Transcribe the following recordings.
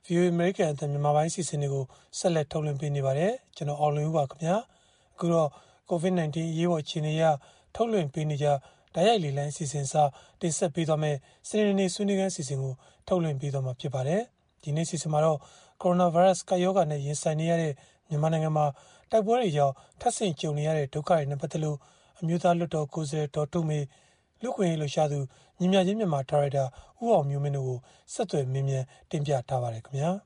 VOA American အသံမြန်မာပိုင်းစီစဉ်တွေကိုဆက်လက်ထုတ်လွှင့်ပေးနေပါတယ်ကျွန်တော်အောင်လွင်ဦးပါခင်ဗျာအခုတော့ COVID-19 အရေးပေါ်အခြေအနေအရထုတ်လွှင့်ပေးနေကြဓာတ်ရိုက်လေလံအစီအစဉ်စာတင်ဆက်ပေးသွားမယ်စနေနေ့ဆွေးနွေးခန်းအစီအစဉ်ကိုထုတ်လွှင့်ပေးသွားမှာဖြစ်ပါတယ်ဒီနေ့အစီအစဉ်မှာတော့ကိုရိုနာဗိုင်းရပ်စ်ကာရောဂါနဲ့ရင်ဆိုင်နေရတဲ့မြန်မာနိုင်ငံမှာတိုက်ပွဲတွေကြောင့်ထပ်ဆင့်ကြုံနေရတဲ့ဒုက္ခတွေနဲ့ပတ်သက်လို့အမျိုးသားလွှတ်တော်ကိုယ်စားလှယ်ဒေါ်ထုမေလူခွင့်ရေးလှူရှာသူညီမချင်းမြန်မာဒါရိုက်တာဦးအောင်မျိုးမင်းတို့ကိုဆက်သွယ်မြင်းမြန်တင်ပြထားပါတယ်ခင်ဗျာ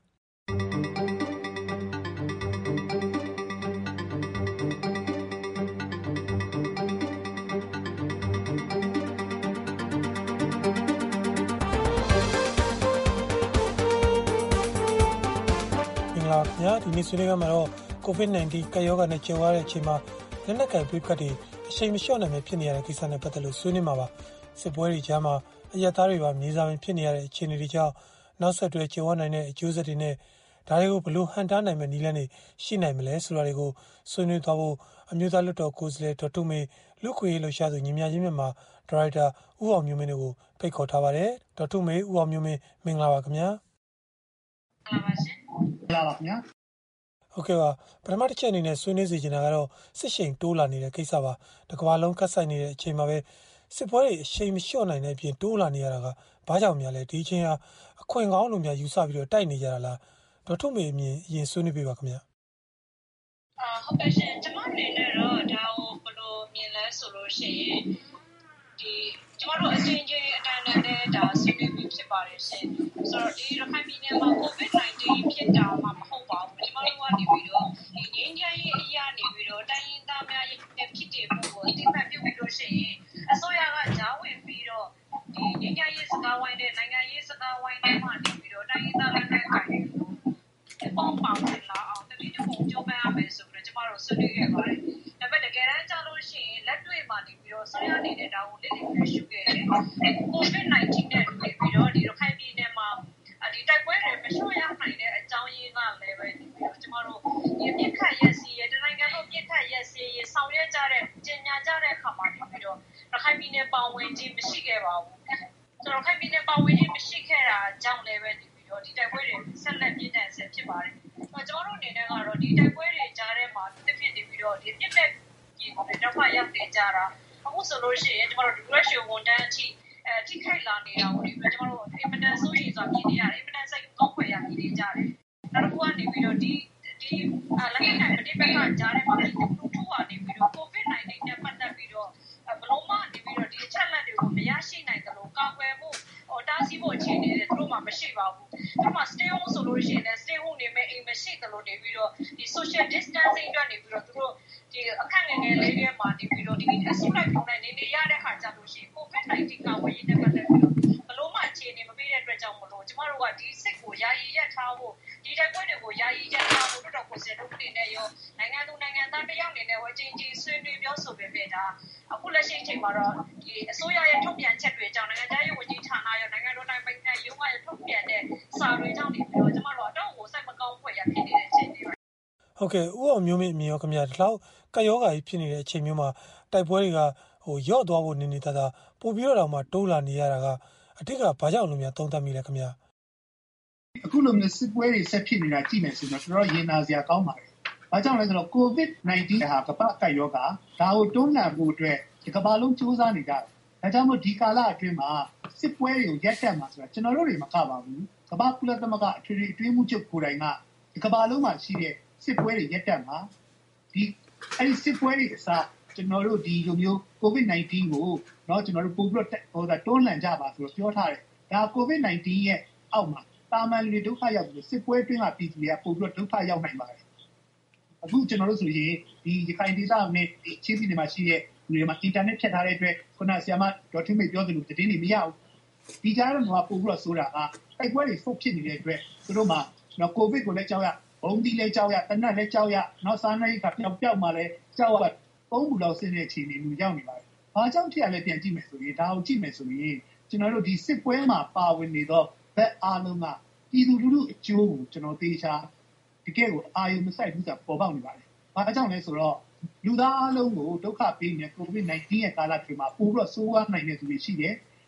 ညဒီနေ့ဆွေးနွေးခန်းမှာတော့ COVID-19 ကာရောဂါနဲ့ကြုံရတဲ့အချိန်မှာလက်နက်ကိုင်ပြစ်ခတ်တွေအချိန်မလျှော့နိုင်ပဲဖြစ်နေရတဲ့ကိစ္စနဲ့ပတ်သက်လို့ဆွေးနွေးမှာပါစစ်ပွဲတွေကြားမှာအရက်သားတွေပါမြေစာပင်ဖြစ်နေရတဲ့အခြေအနေတွေကြောင့်နောက်ဆက်တွဲကြုံရနိုင်တဲ့အကျိုးဆက်တွေနဲ့ဒါတွေကိုဘယ်လိုဟန်တားနိုင်မယ့်နည်းလမ်းတွေရှိနိုင်မလဲဆိုတာတွေကိုဆွေးနွေးသွားဖို့အမျိုးသားလွှတ်တော်ကိုယ်စားလှယ်ဒေါ်ထုမေလူခွေလှူရှာသူညီမချင်းမြန်မာဒါရိုက်တာဦးအောင်မျိုးမင်းတို့ကိုဖိတ်ခေါ်ထားပါတယ်ဒေါ်ထုမေဦးအောင်မျိုးမင်းမင်္ဂလာပါခင်ဗျာမင်္ဂလာပါရှင်မင်္ဂလာပါခင်ဗျာဟုတ်ကဲ့ပါပထမတစ်ချက်အနေနဲ့ဆွေးနွေးစီချင်တာကတော့စစ်ရှိန်တိုးလာနေတဲ့ကိစ္စပါတစ်ကမ္ဘာလုံးကတ်ဆိုင်နေတဲ့အချိန်မှာပဲစစ်ပွဲတွေအချိန်မလျှော့နိုင်တဲ့အပြင်တိုးလာနေရတာကဘာကြောင့်များလဲဒီအချိန်ဟာအခွင့်ကောင်းလို့များယူဆပြီးတော့တိုက်နေကြတာလားဒေါ်ထုမေအမြင်အရင်ဆွေးနွေးပေးပါခင်ဗျာဟုတ်ကဲ့ရှင်ကျွန်မအနေနဲ့တော့ဒါကိုဘယ်လိုမြင်လဲဆိုလို့ရှိရင်ဒီကျွန်တော်တို့အချင်းချင်းအတန်းနဲ့ဒါဆွေးနွေးပြီးဖြစ်ပါတယ်ရှင်ဆိုတော့ဒီရခိုင်ပြည်နယ်မှာ COVID-19 ဖြစ်တာမှမဟုတ်ပါဘူးကျွန်တော်တို့ကနေပြီးတော့ဒီငင်းကြရေးအရာနေပြီးတော့တိုင်းရင်းသားများရဲ့ဖြစ်တည်မှုကိုအတိအမှန်ပြုပြီးလို့ရှိရင်အစိုးရကကြားဝင်ပြီးတော့ဒီငင်းကြရေးစကားဝိုင်းတဲ့နိုင်ငံရေးစကားဝိုင်းတွေမှာနေပြီးတော့တိုင်းရင်းသားနိုင်ငံတွေပေါင်းပါဝင်လာအောင်တတိယပုံကြိုးပမ်းရမယ်ဆိုပြီးတော့ကျွန်တော်တို့ဆွေးနွေးခဲ့ပါတယ်ဒါပေမဲ့တကယ်တမ်းကျလို့ရှိရင်လက်တွေ့မှာနေပြီးတော့ဆွေးနွေးနေတဲ့ဒါကိုလက်တွေ့ရှုခဲ့တယ် COVID-19 နဲ့တွေ့ပြီးတော့ဒီရခိုင်ပြည်နယ်မှာဒီတိုက်ပွဲတွေမလျှော့ရနိုင်တဲ့အကြောင်းရင်းကလည်းပဲဒီပြီးတော့ကျွန်တော်တို့ဒီပြစ်ခတ်ရက်စီရဲ့တနိုင်ငံလုံးပြစ်ခတ်ရက်စီရဲ့ဆောင်ရွက်ကြတဲ့ကျင်ညာကြတဲ့အခါမှာနေပြီးတော့ရခိုင်ပြည်နယ်ပါဝင်ခြင်းမရှိခဲ့ပါဘူးဆိုတော့ရခိုင်ပြည်နယ်ပါဝင်ခြင်းမရှိခဲ့တာကြောင့်လည်းပဲဒီပြီးတော့ဒီတိုက်ပွဲတွေဆက်လက်ပြင်းထန်ဆဲဖြစ်ပါတယ်ကျွန်တော်တို့အနေနဲ့ကတော့ဒီတိုက်ပွဲတွေကြားထဲမှာတစ်ဖြစ်နေပြီးတော့ဒီပြစ်မဲ့ဒီတော့မှရောက်နေကြတာအခုဆိုလို့ရှိရင်ကျွန်တော်တို့ WHO ဝန်ထမ်းအထိထိခိုက်လာနေတာကိုဒီကျွန်တော်တို့အင်မတန်ဆိုရင်ဆိုတာမြင်နေရတယ်အင်မတန်စိတ်ကောင်းဖွယ်ရမြင်နေကြတယ်နောက်တစ်ခုကနေပြီးတော့ဒီလက်နက်ကိုင်ပြည်ပကကြားထဲမှာဒီလူထုကနေပြီးတော့ COVID-19 နဲ့ပတ်သက်ပြီးတော့ဘလုံးမနေပြီးတော့ဒီအချက်လက်တွေကိုမရရှိနိုင်တယ်လို့ကာကွယ်ဖို့တားဆီးဖို့အခြေအနေတွေသူတို့မှမရှိပါဘူးသူတို့မှ stay home ဆိုလို့ရှိရင်လည်း stay home နေမဲ့အိမ်မရှိတယ်လို့နေပြီးတော့ဒီ social distancing အတွက်နေပြီးတော့သူတို့ဒီအခက်ငယ်ငယ်လေးတွေမှာနေပြီးတော့ဒီအဆုလိုက်ပုံနဲ့နေရတဲ့ခါကြလို့ရှိရင် COVID-19 ကာဝေးရေးနဲ့ပတ်သက်ပြီးတော့ဘလုံးမအခြေအနေမပေးတဲ့အတွက်ကြောင့်မလို့ကျမတို့ကဒီစစ်ကိုယာယီရပ်ထားဖို့ဒီတိုက်ပွဲတွေကိုယာယီရပ်ထားဖို့တော့ကိုယ်စလုံးတွေနဲ့ရောနိုင်ငံသူနိုင်ငံသားတယောက်အနေနဲ့ဝအချင်းချင်းဆွေးနွေးပြောဆိုပေးတာအခုလက်ရှိအချိန်မှာတော့ဒီအစိုးရရဲ့ထုတ်ပြန်ချက်တွေကြောင့်နိုင်ငံသားရေးဝန်ကြီးဌာနရောနိုင်ငံတော်တိုင်းပိုင်းနဲ့ရုံးကရထုတ်ပြန်တဲ့စာတွေကြောင့်နေပြီးတော့ကျမတို့ကတော့ကိုစိတ်မကောင်းဖွယ်ရဖြစ်နေတဲ့အချိန်တွေပါဟုတ်ကဲ့ဦးအောင်မျိုးမင်းအမြင်ရောခင်ဗျာဒီလောက်ကာယောဂါကြီးဖြစ်နေတဲ့အချိန်မျိုးမှာတိုက်ပွဲတွေကရော့သွားဖို့နေနေတာပို့ပြီးတော့မှတိုးလာနေရတာကအတိတ်ကဘာကြောင့်လို့များသုံးသပ်မိလဲခင်ဗျာအခုလိုမျိုးစစ်ပွဲတွေဆက်ဖြစ်နေတာကြည့်မယ်ဆိုတော့တော်တော်ရင်နာစရာကောင်းပါတယ်။ဘာကြောင့်လဲဆိုတော့ COVID-19 ဟာကမ္ဘာ့ကပ်ရောဂါဒါကိုတွန်းလှန်ဖို့အတွက်ဒီကမ္ဘာလုံးစူးစမ်းနေကြတယ်။ဒါကြောင့်မို့ဒီကာလအတွင်းမှာစစ်ပွဲတွေကိုရပ်တန့်မှာဆိုတာကျွန်တော်တို့တွေမကပါဘူး။ကမ္ဘာကုလသမဂ္ဂအထွေထွေအတွင်းမှုချုပ်ကိုယ်တိုင်ကဒီကမ္ဘာလုံးမှာရှိတဲ့စစ်ပွဲတွေရပ်တန့်မှာအဲဒီစစ်ပွဲတွေအစားကျွန်တော်တို့ဒီလိုမျိုး COVID-19 ကိုကျွန်တော်တို့ပို့ပြီးတော့တွန်းလှန်ကြပါဆိုတော့ပြောထားတယ်။ဒါ COVID-19 ရဲ့အောက်မှာတာမန်လူတွေဒုက္ခရောက်ပြီးစစ်ပွဲအတွင်းမှာပြည်သူတွေကပို့ပြီးတော့ဒုက္ခရောက်နိုင်ပါတယ်။အခုကျွန်တော်တို့ဆိုရင်ဒီရခိုင်ဒေသနဲ့ချင်းပြည်နယ်မှာရှိတဲ့လူတွေမှာအင်တာနက်ဖြတ်ထားတဲ့အတွက်ခုနဆရာမဒေါ်ထုမေပြောသလိုသတင်းတွေမရဘူး။ဒီကြားထဲမှာပို့ပြီးတော့ဆိုတာကတိုက်ပွဲတွေဖုတ်ဖြစ်နေတဲ့အတွက်သူတို့မှာကိုဗစ်ကိုလည်းကြောက်ရဘုံဒီလည်းကြောက်ရတနက်လည်းကြောက်ရနောက်စားနေကပျောက်မှလည်းကြောက်ရပုံဘူးလောက်ဆင်းတဲ့အခြေအနေမျိုးရောက်နေပါတယ်။ဘာကြောင့်ဖြစ်ရလဲပြန်ကြည့်မယ်ဆိုရင်ဒါကိုကြည့်မယ်ဆိုရင်ကျွန်တော်တို့ဒီစစ်ပွဲမှာပါဝင်နေတော့ဘက်အားလုံးကပြည်သူလူထုအကျိုးကိုကျွန်တော်သေချာတကယ်ကိုအာရုံမစိုက်ဘူးဆိုတာပေါ်ပေါက်နေပါတယ်။ဘာကြောင့်လဲဆိုတော့လူသားအားလုံးကိုဒုက္ခပေးနေတဲ့ COVID-19 ရဲ့ကာလတွေမှာပိုပြီးတော့ဆိုးဝါးနိုင်တဲ့သူတွေရှိတယ်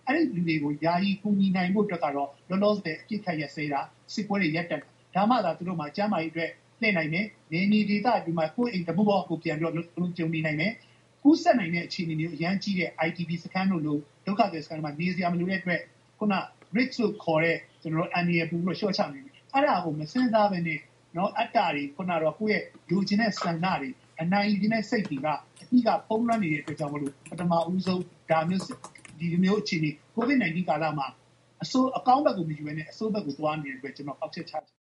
အဲ့ဒီလူတွေကိုယာယီကူညီနိုင်ဖို့အတွက်ကတော့လောလောဆယ်အပြစ်ခတ်ရစေတာစစ်ပွဲတွေရပ်တက်ဒါမှသာသူတို့မှာကျမ်းမာရေးအတွက်လှည့်နိုင်မယ်နေနီဒေသဒီမှာကိုယ်အိမ်တပုတ်ကိုပြန်ပြီးတော့ကြုံနေနိုင်မယ်ကူးဆက်နိုင်တဲ့အခြေအနေမျိုးအရန်ကြီးတဲ့ IDP စခန်းတို့လိုဒုက္ခသည်စခန်းမှာနေစရာမလိုတဲ့အတွက်ခုန rich လို့ခေါ်တဲ့ကျွန်တော်တို့ annual ပူလို့ရှော့ချနေတယ်အဲ့ဒါကိုမစင်စားဘဲနဲ့နော်အတ္တတွေခုနတော့ကိုယ့်ရဲ့လူချင်းတဲ့စံနာတွေအနိုင်ရင်းတဲ့စိတ်တွေကအတိကပုံရနေတဲ့အတွက်ကြောင့်မလို့ပထမဦးဆုံးဒါမျိုးဒီမျိုးအခြေအနေ COVID-19 ကာလမှာအကောင်းဘက်ကိုမယူဘဲနဲ့အဆိုးဘက်ကိုသွားနေတဲ့အတွက်ကျွန်တော်အောက်ချက်ချတယ်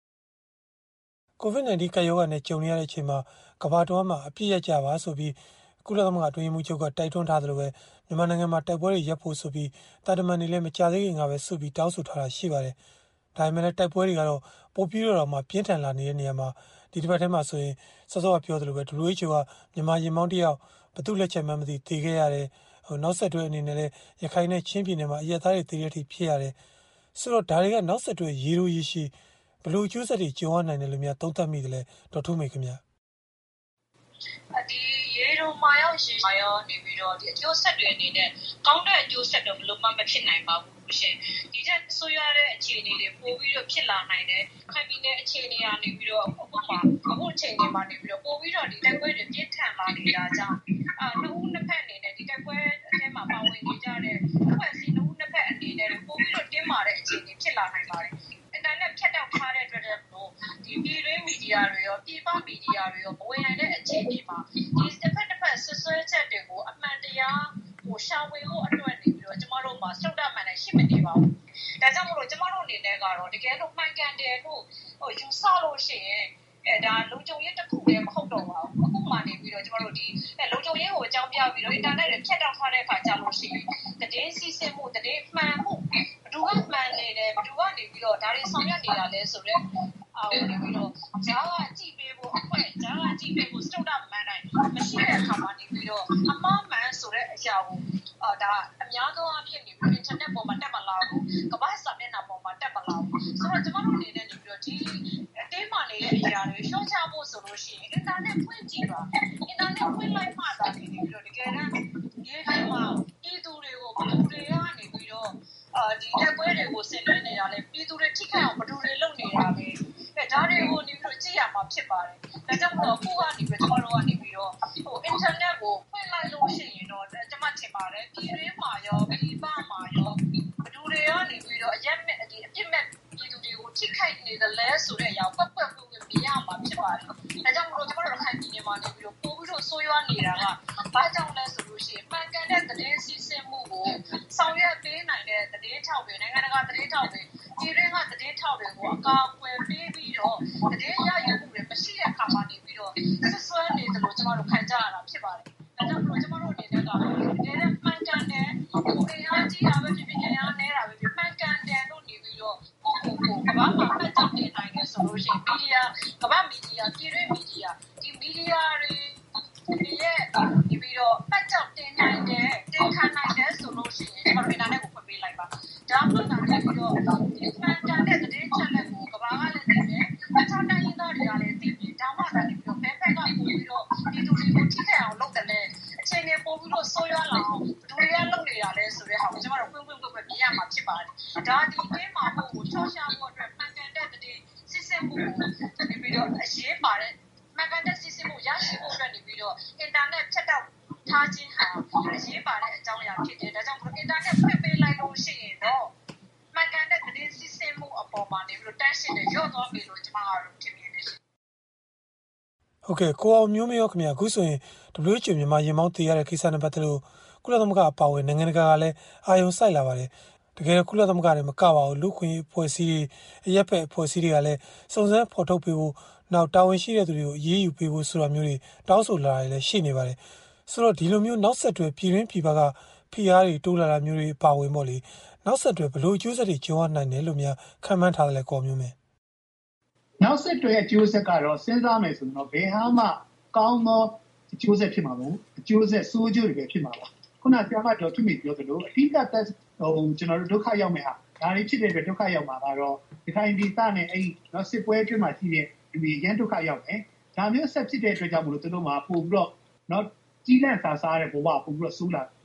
COVID-19 ကပ်ရောဂါနဲ့ကြုံနေရတဲ့အချိန်မှာကမ္ဘာတော်မှာအပြည့်ရကြပါဆိုပြီးကုလသမဂ္ဂအတွင်းမှုချုပ်ကတိုက်တွန်းထားသလိုပဲမြန်မာနိုင်ငံမှာတိုက်ပွဲတွေရပ်ဖို့ဆိုပြီးတာတမန်တွေလည်းမကြသေးခင်ကပဲစုပြီးတောင်းဆိုထားတာရှိပါတယ်။ဒါပေမဲ့လည်းတိုက်ပွဲတွေကတော့ပိုပြီးတော့မှပြင်းထန်လာနေတဲ့နေရာမှာဒီတစ်ပတ်ထဲမှာဆိုရင်စောစောကပြောသလိုပဲ WHO ကမြန်မာရင်မောင်းတယောက်ဘသူလက်ချက်မှမသိသေခဲ့ရတယ်။နောက်ဆက်တွဲအနေနဲ့လည်းရခိုင်နဲ့ချင်းပြည်နယ်မှာအရက်သားတွေသေတဲ့အထိဖြစ်ရတယ်။ဆိုတော့ဒါတွေကနောက်ဆက်တွဲရေလိုရရှိဘလို့ကျိုးဆက်တွေကြုံရနိုင်တယ်လို့များသုံးသပ်မိတယ်လေဒေါက်ထုမေခင်ဗျာဒီရေလိုမာရောက်ရေမာရောက်နေပြီးတော့ဒီအကျိုးဆက်တွေအနေနဲ့ကောင်းတဲ့အကျိုးဆက်တော့ဘလို့မှမဖြစ်နိုင်ပါဘူးရှင်ဒီချက်ဆိုရတဲ့အခြေအနေတွေပို့ပြီးတော့ဖြစ်လာနိုင်တယ်ခိုင်ပြည်နယ်အခြေအနေကနေပြီးတော့အခုအခြေအနေမှာနေပြီးတော့ပို့ပြီးတော့ဒီတိုက်ပွဲတွေပြင်းထန်လာနေတာကြောင့်နှစ်ဦးနှစ်ဖက်အနေနဲ့ဒီတိုက်ပွဲအထဲမှာပါဝင်နေကြတဲ့အဖွဲ့အစည်းနှစ်ဦးနှစ်ဖက်အနေနဲ့ပို့ပြီးတော့တင်းမာတဲ့အခြေအနေဖြစ်လာနိုင်ပါတယ်အင်တာနက်ဖြတ်တောက်ထားတဲ့အတွက်တော့ဒီပြည်တွင်းမီဒီယာတွေရောပြည်ပမီဒီယာတွေရောမဝင်နိုင်တဲ့အခြေအနေမှာဒီတစ်ဖက်ဆွဆွဲချက်တွေကိုအမှန်တရားရှာဝေဖို့အတွက်နေပြီးတော့ကျမတို့မှာစုတ်တမှန်နဲ့ရှိမနေပါဘူး။ဒါကြောင့်မို့လို့ကျမတို့အနေနဲ့ကတော့တကယ်လို့မှန်ကန်တယ်လို့ယူဆလို့ရှိရင်ဒါလုံခြုံရေးတစ်ခုလည်းမဟုတ်တော့ပါဘူး။အခုမှနေပြီးတော့ကျမတို့ဒီလုံခြုံရေးကိုအကြောင်းပြပြီးတော့အင်တာနက်တွေဖြတ်တောက်ထားတဲ့အခါကျလို့ရှိရင်တည်င်းစီစဉ်မှုတည်င်းမှန်မှုဘယ်သူကမှန်နေတယ်ဘယ်သူကနေပြီးတော့ဒါတွေဆောင်ရွက်နေတာလဲဆိုတော့နေပြီးတော့ဂျားကကြည့်ပေးဖို့အဖွဲ့ဂျားကကြည့်ပေးဖို့စတုဒ္ဒမှန်တိုင်းမရှိတဲ့အခါမှာနေပြီးတော့အမှားမှန်ဆိုတဲ့အရာကိုဒါအများသောအားဖြင့်နေပြီး internet ပေါ်မှာတက်မလာဘူးကမ္ဘာစာမျက်နှာပေါ်မှာတက်မလာဘူးဆိုတော့ကျမတို့အနေနဲ့နေပြီးတော့ဒီအတင်းမာနေတဲ့အရာတွေရှော့ချဖို့ဆိုလို့ရှိရင် internet ဖွင့်ကြည့်ပါ internet ဖွင့်လိုက်မှသာနေပြီးတော့တကယ်တမ်းဒီထဲမှာပြည်သူတွေကိုဘယ်သူတွေကနေပြီးတော့ဒီတက်ပွဲတွေကိုဆင်နွှဲနေတာလဲပြည်သူတွေထိခိုက်အောင်ဘယ်သူတွေလုပ်နေတာလဲဒါတွေကိုနေပြီးတော့ကြည့်ရမှာဖြစ်ပါတယ်ဒါကြောင့်မို့အခုကနေပြီးကျမတို့ကနေပြီးတော့internet ကိုဖွင့်လိုက်လို့ရှိရင်တော့ကျမထင်ပါတယ်ပြည်တွင်းမှာရောပြည်ပမှာရောဘယ်သူတွေကနေပြီးတော့အပြစ်မဲ့ပြည်သူတွေကိုထိခိုက်နေတယ်လဲဆိုတဲ့အရာကိုပတ်ပွက်မြင်ရမှာဖြစ်ပါတယ်ဒါကြောင့်မို့ကျမတို့ခိုင်ပြည်နယ်မှာနေပြီးတော့ပို့ပြီးတော့ဆိုးရွားနေတာကဘာကြောင့်လဲဆိုလို့ရှိရင်မှန်ကန်တဲ့သတင်းစီစဉ်မှုကိုဆောင်ရွက်ပေးနိုင်တဲ့သတင်းထောက်တွေနိုင်ငံတကာသတင်းထောက်တွေပြည်တွင်းကသတင်းထောက်တွေကိုအကာအကွယ်ပေးပြီးတော့သတင်းရယူမှုတွေမရှိတဲ့အခါမှာနေပြီးတော့ဆွဆွဲနေတယ်လို့ကျမတို့ခံကြရတာဖြစ်ပါတယ်။ဒါကြောင့်မို့ကျမတို့အနေနဲ့ကတကယ်မှန်ကန်တဲ့ကိုယ်အားကြီးတာပဲဖြစ်ဖြစ်အားနေတာပဲဖြစ်မှန်ကန်တယ်လို့နေပြီးတော့ကိုကမ္ဘာမှာပတ်သက်နေနိုင်တယ်ဆိုလို့ရှိရင်မီဒီယာကမ္ဘာမီဒီယာပြည်တွင်းမီဒီယာဒီမီဒီယာတွေဒီရဲ့ဒီပြီးတော့ပတ်သက်တင်နိုင်တယ်တင်ခံနိုင်တယ်ဆိုလို့ရှိရင်ကျမတို့အင်တာနက်ကိုဖွင့်ပေးလိုက်ပါဒါမှသာနေပြီးတော့ဒီမှန်ကန်တဲ့သတင်းချက်လက်ကိုကမ္ဘာကလည်းသိတယ်အခြားတိုင်းရင်းသားတွေကလည်းသိတယ်ဒါမှသာနေပြီးတော့ဘယ်ဘက်ကပို့ပြီးတော့ဒီလူတွေကိုထိခိုက်အောင်လုပ်တယ်လေအခြေအနေပို့ပြီးတော့ဆိုးရွားလာအောင်ဒူတွေကလုပ်နေတာလဲဆိုတဲ့ဟာကိုကျမတို့ပွင့်မြင်ရမှာဖြစ်ပါတယ်ဒါဒီတင်းမှာဖို့ကိုချောရှာဖို့အတွက်မှန်ကန်တဲ့သတင်းစစ်စစ်မှုကိုဒီပြီးတော့အရေးပါတဲ့မှန်ကန်တဲ့စစ်စစ်မှုရရှိဖို့အတွက်နေပြီးတော့အင်တာနက်ဖြတ်တောက်ထားခြင်းဟာအရေးပါတဲ့အကြောင်းအရာဖြစ်တယ်ဒါကြောင့်မို့အင်တာနက်ဖွင့်ပေးလိုက်လို့ရှိရင်တော့မှန်ကန်တဲ့သတင်းစစ်စစ်မှုအပေါ်မှာနေပြီးတော့တန်းရှင်းတဲ့ရော့သွားပြီလို့ကျမကတော့ထင်မြင်တယ်ဟုတ်ကဲ့ကိုအောင်မျိုးမရောခင်ဗျာအခုဆိုရင် WHO မြန်မာရင်မောင်းတည်ရတဲ့ကိစ္စနဲ့ပတ်သက်လို့ကုလသမဂ္ဂအပါအဝင်နိုင်ငံတကာကလည်းအာရုံစိုက်လာပါတယ်တကယ်ကုလသမဂ္ဂတွေမကပါဘူးလူခွင့်အဖွဲ့အစည်းတွေအရက်ဖက်အဖွဲ့အစည်းတွေကလည်းစုံစမ်းဖော်ထုတ်ပေးဖို့နောက်တာဝန်ရှိတဲ့သူတွေကိုအေးအေးယူပေးဖို့ဆိုတာမျိုးတွေတောင်းဆိုလာတယ်လည်းရှိနေပါတယ်ဆိုတော့ဒီလိုမျိုးနောက်ဆက်တွဲပြည်တွင်းပြည်ပကဖိအားတွေတိုးလာတာမျိုးတွေပါဝင်ပေါ့လေနောက်ဆက်တွဲဘလို့အကျိုးဆက်တွေကျုံရနိုင်တယ်လို့များခံမှန်းထားတယ်လေကောမျိုးမယ်နောက်ဆက်တွဲအကျိုးဆက်ကတော့စဉ်းစားမယ်ဆိုတော့ဘယ်ဟာမှကောင်းသောအကျိုးဆက်ဖြစ်မှာမဟုတ်အကျိုးဆက်ဆိုးကျိုးတွေပဲဖြစ်မှာပါခုနဆရာမတော်သူမိပြောသလိုအဓိကသက်ကျွန်တော်တို့ဒုက္ခရောက်မယ်ဟာဒါတွေဖြစ်တဲ့အတွက်ဒုက္ခရောက်မှာကတော့ဒီခိုင်ဒီစနဲ့အဲ့နော်စစ်ပွဲအတွင်းမှာရှိတဲ့ဒီရန်ဒုက္ခရောက်မယ်ဒါမျိုးဆက်ဖြစ်တဲ့အတွက်ကြောင့်မလို့သူတို့မှာပို့ပြီးတော့နော်ကြီးလန့်စားတဲ့ဘဝပို့ပြီးတော့ဆိုးလာ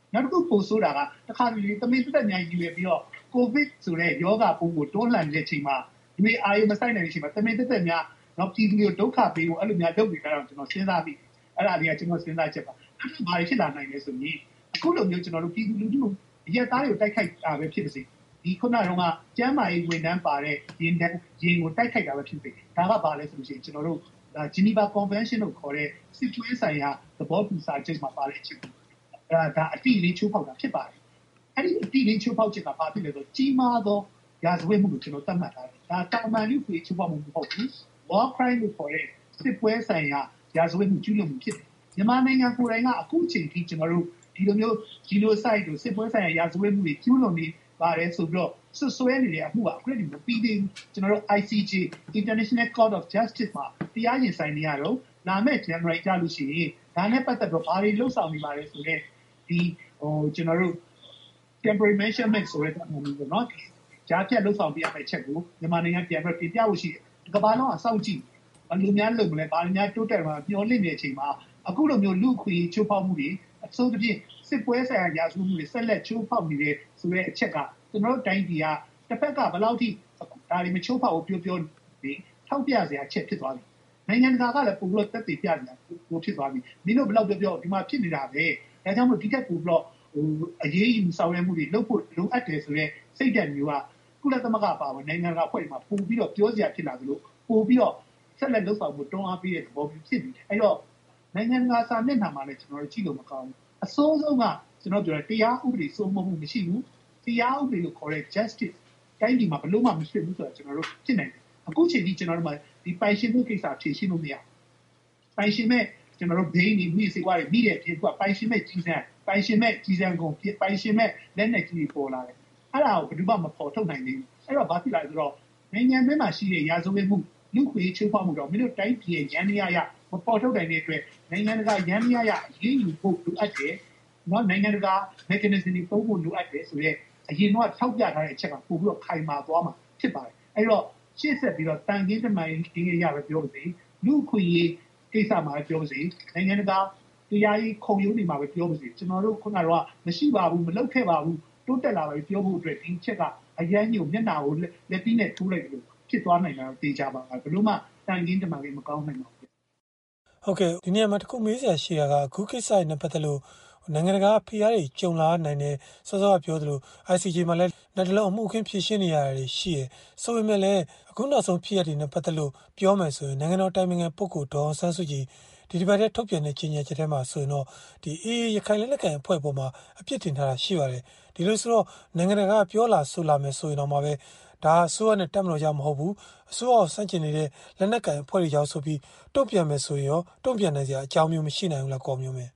နောက်တစ်ခုပို့ဆိုတာကတစ်ခါတလေသမင်သက်များယူရပြီးတော့ကိုဗစ်ဆိုတဲ့ယောဂပိုးကိုတွန်းလှန်တဲ့အချိန်မှာဒီအာရုံမဆိုင်တဲ့အချိန်မှာသမင်သက်များတော့ပြည်သူတွေကိုဒုက္ခပေးဖို့အဲ့လိုများလုပ်နေတာတော့ကျွန်တော်စဉ်းစားပြီးအဲ့ဒါလေးကကျွန်တော်စဉ်းစားချက်ပါအဲ့ဒါဘာဖြစ်လာနိုင်လဲဆိုရင်အခုလိုမျိုးကျွန်တော်တို့ပြည်သူလူထုအရက်သားတွေကိုတိုက်ခိုက်တာပဲဖြစ်ပါစေဒီခုနကတော့ကျမ်းမာရေးဝန်ထမ်းပါတဲ့ရင်ကိုတိုက်ခိုက်တာပဲဖြစ်စေဒါကဘာလဲဆိုလို့ရှိရင်ကျွန်တော်တို့Geneva Convention ကိုခေါ်တဲ့စစ်တွဲဆိုင်ရာသဘောတူစာချုပ်မှာပါတဲ့အချက်ဒါအတိအလေးချိုးဖောက်တာဖြစ်ပါတယ်အဲ့ဒီအတိအလေးချိုးဖောက်ချက်ကဘာဖြစ်လဲဆိုကြီးမားသောရာဇဝတ်မှုကိုကျွန်တော်သတ်မှတ်ထားတယ်ဒါတာမန်လူ့ခွေချိုးဖောက်မှုမဟုတ်ဘူး war crime လို့ခေါ်တဲ့စစ်ပွဲဆိုင်ရာရာဇဝတ်မှုကျူးလွန်မှုဖြစ်တယ်မြန်မာနိုင်ငံကိုယ်တိုင်ကအခုချိန်ထိကျွန်တော်တို့ဒီလိုမျိုး genocide တို့စစ်ပွဲဆိုင်ရာရာဇဝတ်မှုတွေကျူးလွန်နေပါတယ်ဆိုပြီးတော့ဆွဆွဲနေတဲ့အမှုကအခုတည်းကပြီးသေးဘူးကျွန်တော်တို့ ICJ International Court of Justice မှာတရားရင်ဆိုင်နေရတော့လာမဲ့ January ကြလို့ရှိရင်ဒါနဲ့ပတ်သက်တော့ဘာတွေလှုပ်ဆောင်နေပါလဲဆိုတော့ဒီကျွန်တော်တို့ temporary measurement ဆိုတဲ့ပုံမျိုးပေါ့နော်ကြားဖြတ်လှုပ်ဆောင်ပြရမယ့်ချက်ကိုမြန်မာနိုင်ငံပြန်ပြီးပြင်ပြဖို့ရှိတယ်ဒီကမ္ဘာလုံးအစောင့်ကြည့်ဘယ်လိုများလုပ်မလဲဘာများတိုးတက်မှာမျှော်လင့်နေတဲ့အချိန်မှာအခုလိုမျိုးလူခွေချိုးဖောက်မှုတွေအစိုးရဖြင့်စစ်ပွဲဆိုင်ရာရာဇဝတ်မှုတွေဆက်လက်ချိုးဖောက်နေတဲ့ဆိုတဲ့အချက်ကကျွန်တော်တို့တိုင်းပြည်ကတစ်ဖက်ကဘယ်လောက်ထိဒါတွေမချိုးဖောက်ဘူးပြောနေထောက်ပြစရာချက်ဖြစ်သွားပြီနိုင်ငံတကာကလည်းပုံလို့တက်တည်ပြနေတာကိုဖြစ်သွားပြီမင်းတို့ဘယ်လောက်ပြောဒီမှာဖြစ်နေတာပဲဒါကြောင့်မို့ဒီတက်ပို့ပြီးအရေးယူဆောင်ရွက်မှုတွေလုပ်ဖို့လိုအပ်တယ်ဆိုတဲ့စိတ်ဓာတ်မျိုးကကုလသမဂ္ဂပါဝင်နိုင်ငံတကာအဖွဲ့တွေမှာပုံပြီးတော့ပြောစရာဖြစ်လာသလိုပို့ပြီးတော့ဆက်လက်လှုပ်ဆောင်ဖို့တွန်းအားပေးတဲ့သဘောမျိုးဖြစ်နေတယ်အဲ့တော့နိုင်ငံတကာစာမျက်နှာမှာလည်းကျွန်တော်တို့ကြည့်လို့မကောင်းဘူးအစိုးဆုံးကကျွန်တော်ပြောတဲ့တရားဥပဒေစိုးမိုးမှုမရှိဘူးတရားဥပဒေကိုခေါ်တဲ့ justice တိုင်းပြည်မှာဘလို့မှမရှိဘူးဆိုတော့ကျွန်တော်တို့ဖြစ်နိုင်တယ်အခုချိန်ကြီးကျွန်တော်တို့မှာဒီပိုင်ရှင်မှုကိစ္စဖြေရှင်းလို့မရပိုင်ရှင်မဲ့ကျွန်တော်တို့ဘေးနေမိစေကွာတွေမိတဲ့အဖြစ်ကပိုင်ရှင်မဲ့ကြီးစံပိုင်ရှင်မဲ့ကြီးစံကုန်ပိုင်ရှင်မဲ့လက်နဲ့ကြီးပေါ်လာတယ်အဲ့ဒါကိုဘယ်သူမှမပေါ်ထုတ်နိုင်သေးဘူးအဲ့တော့ဘာဖြစ်လာလဲဆိုတော့နိုင်ငံတွင်းမှာရှိတဲ့ရာဇဝတ်မှုလူခွေချိုးဖောက်မှုတော့မင်းတို့တိုင်းပြည်ရန်ရရမပေါ်ထုတ်နိုင်တဲ့အတွက်နိုင်ငံတကာရန်ရရအရေးယူဖို့လိုအပ်တယ်နော်နိုင်ငံတကာ mechanism တွေပုံဖို့လိုအပ်တယ်ဆိုတော့အရင်တော့ထောက်ပြထားတဲ့အချက်ကပို့ပြီးတော့ခိုင်မာသွားမှာဖြစ်ပါတယ်အဲ့တော့ရှေ့ဆက်ပြီးတော့တန်ခင်းတမိုင်းဒီရပဲပြောပါစေလူခွေကိစ္စမှာပြောပါစေနိုင်ငံတကာတရားရေးခုံရုံးတွေမှာပဲပြောပါစေကျွန်တော်တို့ခုနကတော့မရှိပါဘူးမလုပ်ခဲ့ပါဘူးတိုးတက်လာပါပြီပြောဖို့အတွက်ဒီချက်ကအရန်ညိုမျက်နှာကိုလက်ပြီးနဲ့ထိုးလိုက်လို့ဖြစ်သွားနိုင်တာတော့သိကြပါဘယ်လို့မှတန်ခင်းတမိုင်းမကောင်းနိုင်ပါဘူးဟုတ်ကဲ့ဒီနေရာမှာတခုမေးစရာရှိတာကအခုကိစ္စနဲ့ပတ်သက်လို့နိုင်ငံတကာဖိအားတွေကြုံလာနိုင်တယ်စောစောကပြောသလို ICJ မှာလည်းနောက်တစ်လုံးအမှုအခင်းဖြေရှင်းနေရတယ်ရှိရယ်ဆိုပေမဲ့လည်းအခုနောက်ဆုံးဖြစ်ရတဲ့နဲ့ပတ်သက်လို့ပြောမယ်ဆိုရင်နိုင်ငံတော်တိုင်ပင်ခံပုဂ္ဂိုလ်ဒေါ်ဆန်းစုကြည်ဒီတစ်ပတ်တည်းထုတ်ပြန်တဲ့ကြေညာချက်ထဲမှာဆိုရင်တော့ဒီအေးရခိုင်လက်နက်ကိုင်အဖွဲ့ပေါ်မှာအပြစ်တင်ထားတာရှိပါတယ်ဒီလိုဆိုတော့နိုင်ငံတကာပြောလာဆိုလာမယ်ဆိုရင်တော့မှပဲဒါအစိုးရနဲ့တက်မလို့ရမဟုတ်ဘူးအစိုးရကိုစန့်ကျင်နေတဲ့လက်နက်ကိုင်အဖွဲ့တွေကြောင့်ဆိုပြီးတုံ့ပြန်မယ်ဆိုရင်ရောတုံ့ပြန်နိုင်စရာအကြောင်းမျိုးမရှိနိုင်ဘူးလားကောမျိုးမယ်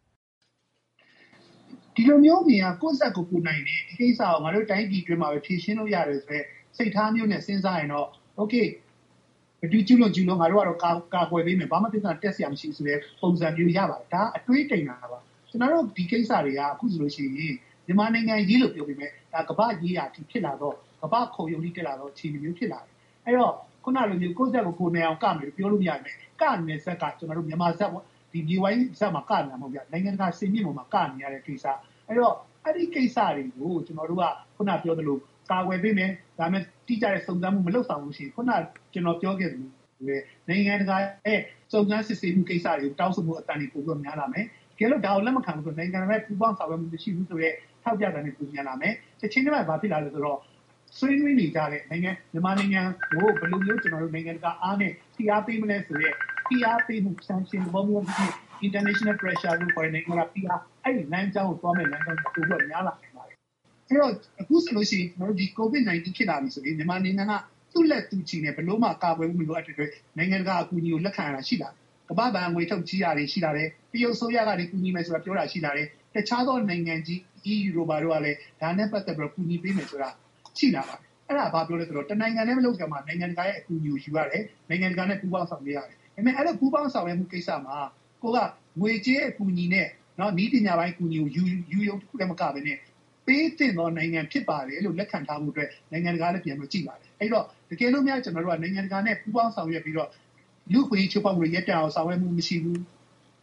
ဒီလိုမျိုးမြင်ကိုယ့်စက်ကိုကိုနိုင်တယ်ဒီကိစ္စကိုငါတို့တိုင်းပြည်တွင်းမှာပဲဖြေရှင်းလို့ရတယ်ဆိုတော့စိတ်ထားမျိုးနဲ့စဉ်းစားရင်တော့ okay ဘယ်သူကျူးလွန်ငါတို့ကတော့ကာကွယ်ပေးမယ်ဘာမှပြဿနာတက်စရာမရှိဆိုတဲ့ပုံစံမျိုးရပါတယ်ဒါအတွေးတိမ်တာပါကျွန်တော်တို့ဒီကိစ္စတွေကအခုဆိုလို့ရှိရင်မြန်မာနိုင်ငံရေးလို့ပြောပြီးမြဲဒါကမ္ဘာရေးရာဖြစ်လာတော့ကမ္ဘာခုံရုံးကြီးတက်လာတော့အခြေအနေမျိုးဖြစ်လာတယ်အဲ့တော့ခုနလိုမျိုးကိုယ့်စက်ကိုကိုနိုင်အောင်ကမယ်ပြောလို့မရဘူးကနေစက်ကကျွန်တော်တို့မြန်မာစက်ပေါ့ဒီဒီဝိုင်းစက်မှာကနေတာမဟုတ်ဗျနိုင်ငံတကာစင်မြင့်ပေါ်မှာကနေရတဲ့ကိစ္စအဲ့တော့အဲ့ဒီကိစ္စတွေကိုကျွန်တော်တို့ကခုနပြောသလိုကာဝယ်ပေးမယ်ဒါပေမဲ့တိကျတဲ့စုံစမ်းမှုမလုပ်ဆောင်လို့ရှိရင်ခုနကျွန်တော်ပြောခဲ့သလိုနိုင်ငံတကာရဲ့စုံစမ်းစစ်ဆေးမှုကိစ္စတွေကိုတောင်းဆိုမှုအတန်တွေပို့ပြီးများလာမယ်။ကြည့်လို့ဒါကိုလက်မခံဘူးဆိုနိုင်ငံတကာပူးပေါင်းဆောင်ရွက်မှုမရှိဘူးဆိုတော့ထောက်ပြတာနဲ့ပုံများလာမယ်။တစ်ချိန်တည်းမှာဘာဖြစ်လာလဲဆိုတော့ဆွေးနွေးနေကြတဲ့နိုင်ငံမြန်မာနိုင်ငံကိုဘယ်လိုမျိုးကျွန်တော်တို့နိုင်ငံတကာအားနဲ့ဖိအားပေးမလဲဆိုတော့ဖိအားပေးမှု sanction ဘောမျိုးဖြစ် international pressure လို့ခေါ်တဲ့နိုင်ငံတကာဖိအားအဲ့ဒီလမ်းကြောင်းကိုသွားမယ်လမ်းကြောင်းကိုပို့ပြီးများလာနိုင်ပါတယ်။အဲ့တော့အခုဆိုလို့ရှိရင်ကျွန်တော်တို့ဒီ COVID-19 ဖြစ်လာပြီဆိုရင်မြန်မာနိုင်ငံကသူ့လက်သူချီနဲ့ဘလို့မှကာကွယ်မှုမလိုအပ်တဲ့အတွက်နိုင်ငံတကာအကူအညီကိုလက်ခံရတာရှိလာတယ်။ကမ္ဘာ့ဘဏ်ငွေထုတ်ကြီးရတယ်ရှိလာတယ်။တရုတ်ဆိုရကလည်းကူညီမယ်ဆိုတာပြောတာရှိလာတယ်။တခြားသောနိုင်ငံကြီး EU တို့ဘာတို့ကလည်းဒါနဲ့ပတ်သက်ပြီးကူညီပေးမယ်ဆိုတာရှိလာပါတယ်။အဲ့ဒါဘာပြောလဲဆိုတော့တနိုင်ငံနဲ့မလုပ်ကြမှာနိုင်ငံတကာရဲ့အကူအညီကိုယူရတယ်။နိုင်ငံတကာနဲ့ပူးပေါင်းဆောင်ရွက်ရတယ်။ဒါပေမဲ့အဲ့လိုပူးပေါင်းဆောင်ရွက်မှုကိစ္စမှာကိုကငွေကြေးအကူအညီနဲ့နော်ဤပညာပိုင်းအကူအညီကိုယူရုံတစ်ခုလည်းမကဘဲနဲ့ပေးတင်သောနိုင်ငံဖြစ်ပါတယ်လို့လက်ခံထားမှုအတွက်နိုင်ငံတကာလည်းပြန်လို့ကြည့်ပါတယ်အဲ့တော့တကယ်လို့များကျွန်တော်တို့ကနိုင်ငံတကာနဲ့ပူးပေါင်းဆောင်ရွက်ပြီးတော့လူ့ခွင့်ချိုးဖောက်မှုရပ်တန့်အောင်ဆောင်ရွက်မှုမရှိဘူး